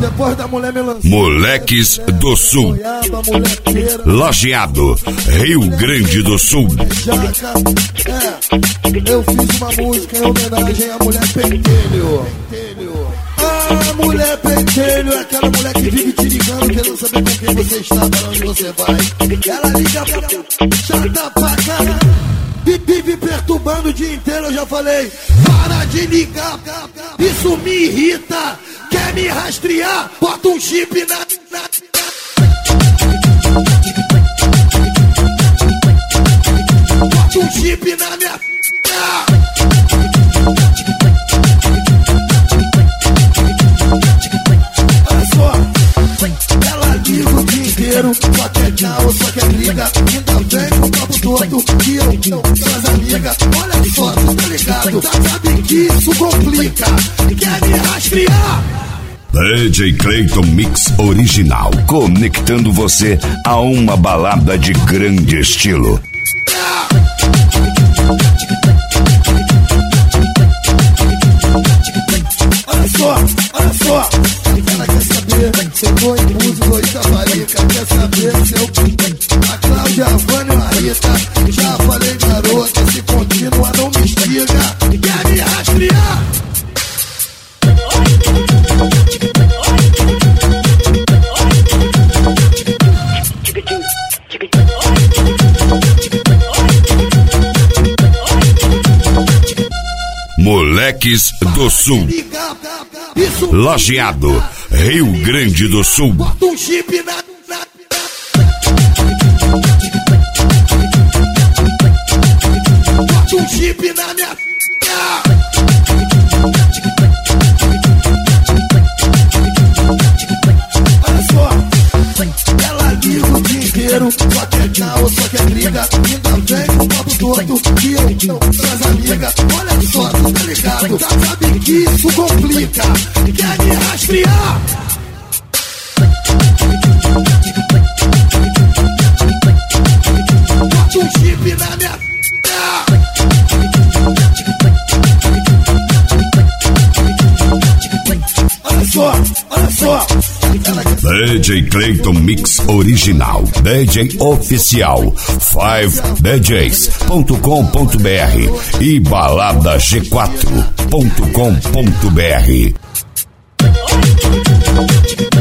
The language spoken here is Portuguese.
Depois da mulher melancia. Moleques do Sul. Lajeado, Rio Grande do Sul. Eu fiz uma música em homenagem à mulher pentelho. A mulher pentelho é aquela mulher que vive te ligando, querendo saber com quem você está, para onde você vai. Ela liga chata pra caralho. Vive perturbando o dia inteiro, eu já falei. Para de ligar, isso me irrita. Quer me rastrear? Bota um chip na... Bota um chip na minha... Olha só, ela liga o dia inteiro, só quer caô, só quer briga. Ainda vem com o papo todo, que eu não sou as amigas. Olha só, tu tá ligado, sabe que isso complica. Quer me rastrear? DJ Clayton Mix Original, conectando você a uma balada de grande estilo. Olha só, ela quer saber se eu tô em música ou Itaparica. Quer saber se eu... A Cláudia, a Vânia, a Rita. Já falei, garota, se continua não me estiga. Quer me rastrear? Moleques do Sul. Lajeado, Rio Grande do Sul. Bota um chip na... Bota um chip na minha... Olha só, ela liga o dia inteiro, só quer caô, só quer briga. Ainda vem com o papo todo, que eu não sou as amigas. Olha só, tu tá ligado, sabe que isso complica. Quer me rastrear? Bota um chip na minha... Olha só. DJ Clayton Mix Original, DJ Oficial, 5DJs.com.br e baladag4.com.br.